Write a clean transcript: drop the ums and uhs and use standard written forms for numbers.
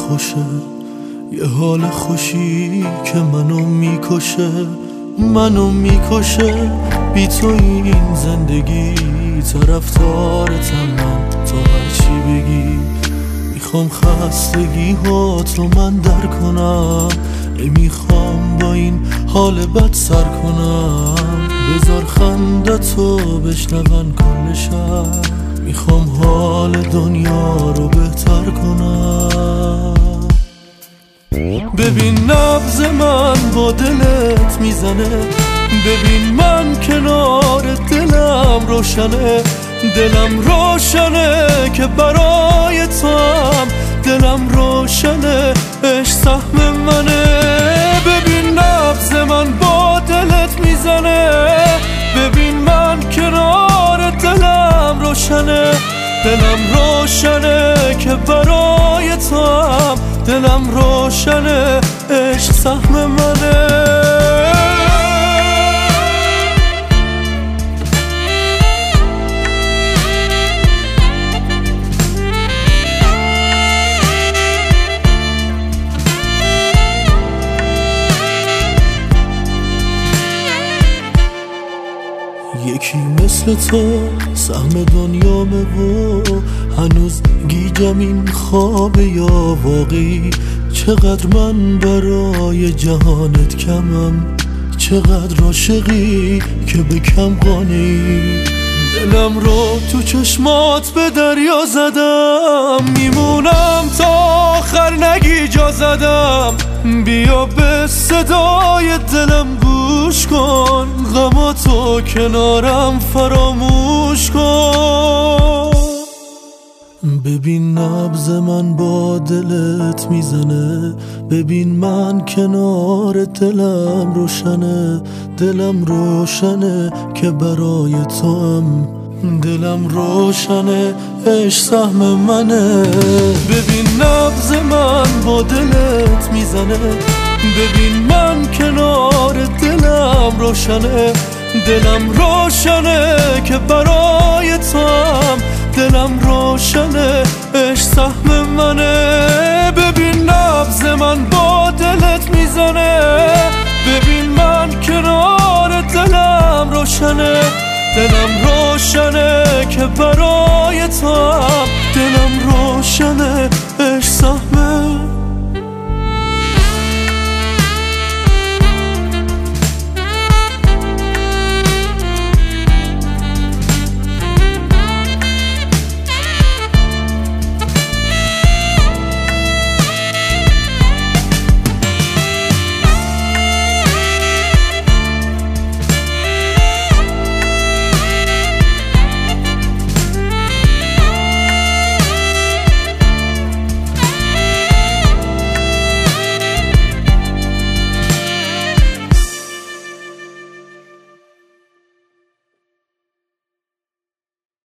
خوشه، یه حال خوشی که منو میکشه. بی تو این زندگی طرفدارتم من، تا هرچی بگی. میخوام خستگی ها تو من در کنم، نمیخوام با این حال بد سر کنم. بذار خندتو بشنون کل شهر، میخوام حال دنیا رو بهتر کنم. ببین نبض من با دلت میزنه، ببین من کنار دلم روشنه. دلم روشنه که برای تو هم، دلم روشنه عشق سهم منه. ببین نبض من با دلت میزنه، ببین من کنار دلم روشنه. دلم روشنه که برای تو هم، دلم روشنه عشق سهم منه. یکی مثل تو سهم دنیامه و هنوز گیجم این خوابه یا واقعی. چقدر من برای جهانت کمم، چقدر عاشقی که به کم قانعی. دلم رو تو چشمات به دریا زدم، میمونم تا آخر نگی جا زدم. بیا به صدای دلم گوش کن، غماتو کنارم فراموش کن. ببین نبض من با دلت میزنه، ببین من کنار دلم روشنه. دلم روشنه که برای تو هم، دلم روشنه عشق سهم منه. ببین نبض من با دلت میزنه، ببین من کنار دلم روشنه. دلم روشنه که برای تو هم، دلم روشنه عشق سهم منه. ببین نبض من با دلت میزنه، ببین من کنار دلم روشنه. دلم روشنه که برای تو